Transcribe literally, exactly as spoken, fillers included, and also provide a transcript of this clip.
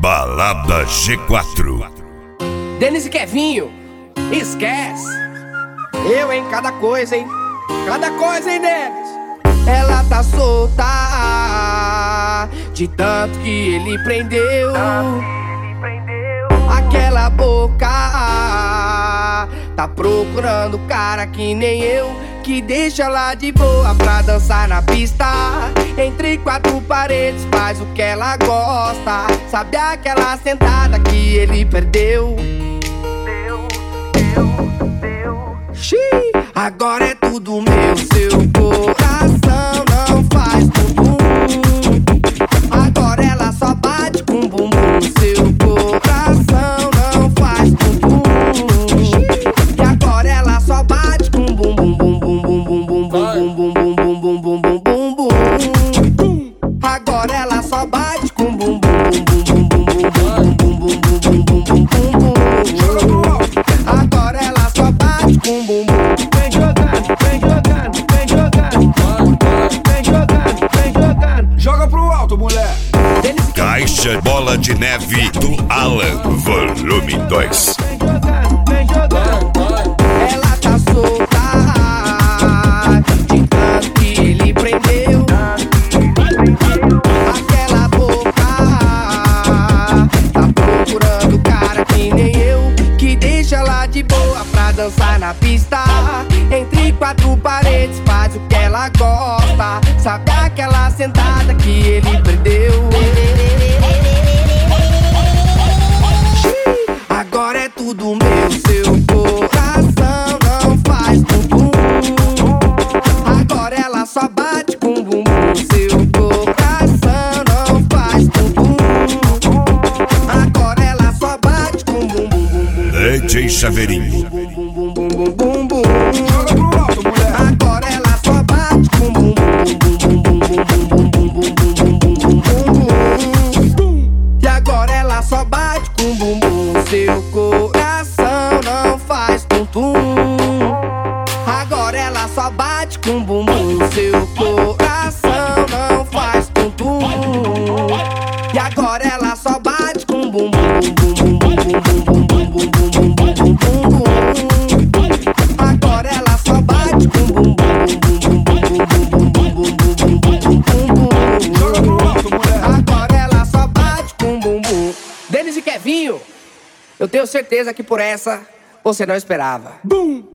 Balada G quatro. Denis e Kevinho, esquece. Eu em cada coisa, hein? Cada coisa, hein, Denis? Ela tá solta de tanto que ele prendeu. Aquela boca tá procurando cara que nem eu, que deixa ela de boa pra dançar na pista. Entre quatro paredes faz o que ela gosta. Sabe aquela sentada que ele perdeu? Deu, deu, deu. Xiii, agora é tudo meu. Seu coração não faz bumbum. Agora ela só bate com bumbum. Seu coração não faz bumbum. E agora ela só bate com bumbum, bum bum bum bum bum bum bum bum bum bum bum bum bum bum. Agora ela só bate com bumbum, bum bum bum bum bum bum bum bum bum bum bum bum. Agora ela só bate com bumbum. Vem jogando, vem jogando, vem jogando, vem jogando, vem jogando. Joga pro alto, mulher. Caixa Bola de Neve do Alan, volume dois. Vem jogando, vem jogando. Ela tá solta de tanto que ele prendeu. Aquela boca tá procurando cara que nem eu, que deixa ela de boa pra dançar na pista. Entre quatro paredes faz o que ela gosta. Sabe aquela sentada que ele perdeu? Agora é tudo meu. Seu coração não faz bumbum. Agora ela só bate com bumbum. Seu coração não faz bumbum. Agora ela só bate com bumbum. D J Chaveirinho. Bum bum bum bum bum bum. Joga pro alto, mulher. Agora ela só bate com bumbum. E agora ela só bate com bumbum. Seu coração não faz tum-tum. Agora ela só bate com bumbum. Seu coração não faz tum-tum. E agora ela só bate com bumbum. Agora ela só bate com bumbum. Joga pro alto, mulher. Agora ela só bate com bumbum. Denis e Kevinho, eu tenho certeza que por essa você não esperava. Bum.